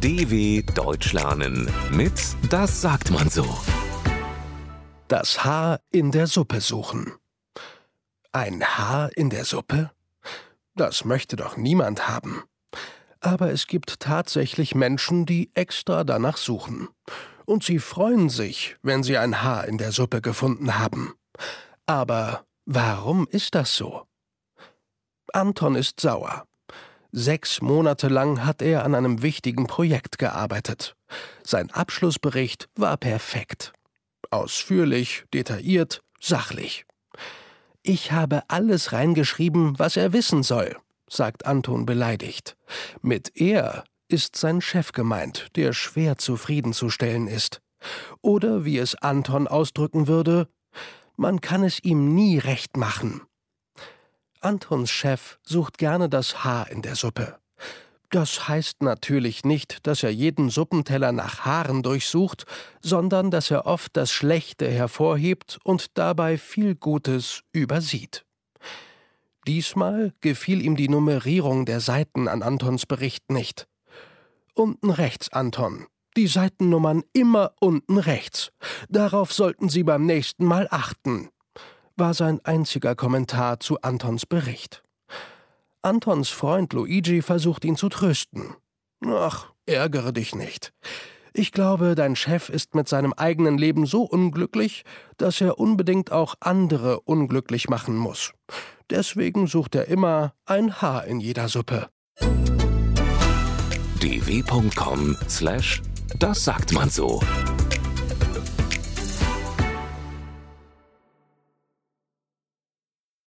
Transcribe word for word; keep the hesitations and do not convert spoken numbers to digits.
D W Deutsch lernen mit Das sagt man so. Das Haar in der Suppe suchen. Ein Haar in der Suppe? Das möchte doch niemand haben. Aber es gibt tatsächlich Menschen, die extra danach suchen. Und sie freuen sich, wenn sie ein Haar in der Suppe gefunden haben. Aber warum ist das so? Anton ist sauer. Sechs Monate lang hat er an einem wichtigen Projekt gearbeitet. Sein Abschlussbericht war perfekt. Ausführlich, detailliert, sachlich. Ich habe alles reingeschrieben, was er wissen soll, sagt Anton beleidigt. Mit er ist sein Chef gemeint, der schwer zufriedenzustellen ist. Oder wie es Anton ausdrücken würde, man kann es ihm nie recht machen. Antons Chef sucht gerne das Haar in der Suppe. Das heißt natürlich nicht, dass er jeden Suppenteller nach Haaren durchsucht, sondern dass er oft das Schlechte hervorhebt und dabei viel Gutes übersieht. Diesmal gefiel ihm die Nummerierung der Seiten an Antons Bericht nicht. Unten rechts, Anton. Die Seitennummern immer unten rechts. Darauf sollten Sie beim nächsten Mal achten, war sein einziger Kommentar zu Antons Bericht. Antons Freund Luigi versucht ihn zu trösten. Ach, ärgere dich nicht. Ich glaube, dein Chef ist mit seinem eigenen Leben so unglücklich, dass er unbedingt auch andere unglücklich machen muss. Deswegen sucht er immer ein Haar in jeder Suppe. d w punkt com slash das sagt man so